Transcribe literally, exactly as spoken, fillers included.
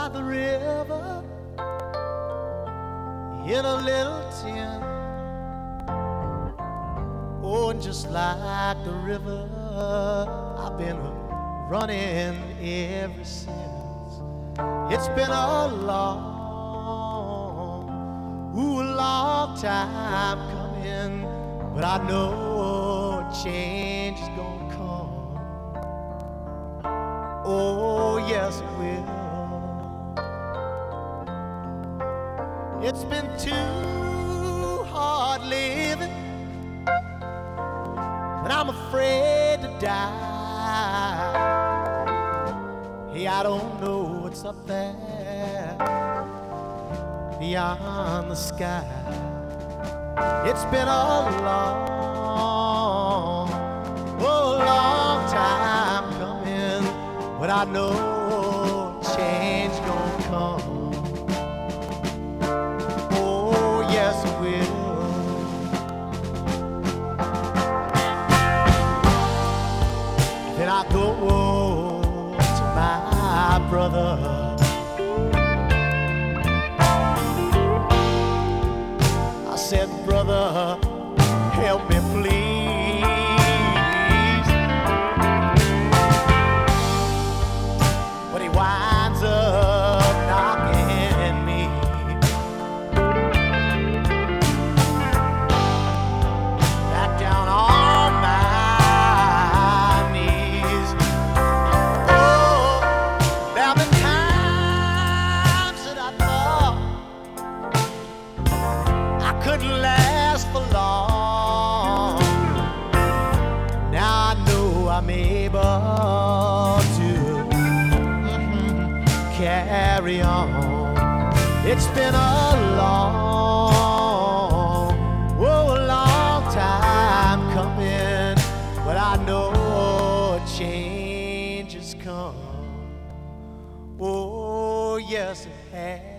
by the river in a little tent. Oh, and just like the river, I've been running ever since. It's been a long, ooh, a long time coming, but I know change is gonna come. Oh, yes, it will. It's been too hard living, but I'm afraid to die. Hey, I don't know what's up there beyond the sky. It's been a long, oh, long time coming, but I know change gonna come. Oh, yes, it will. Then I go to my brother. I said, brother, help me please. But he winds up knocking me back down on my knees. Oh, there have been times that I thought I couldn't last for long. Now I know I'm able to mhm, carry on. It's been a long, oh, a long time coming, but I know change has come. Oh, yes, it has.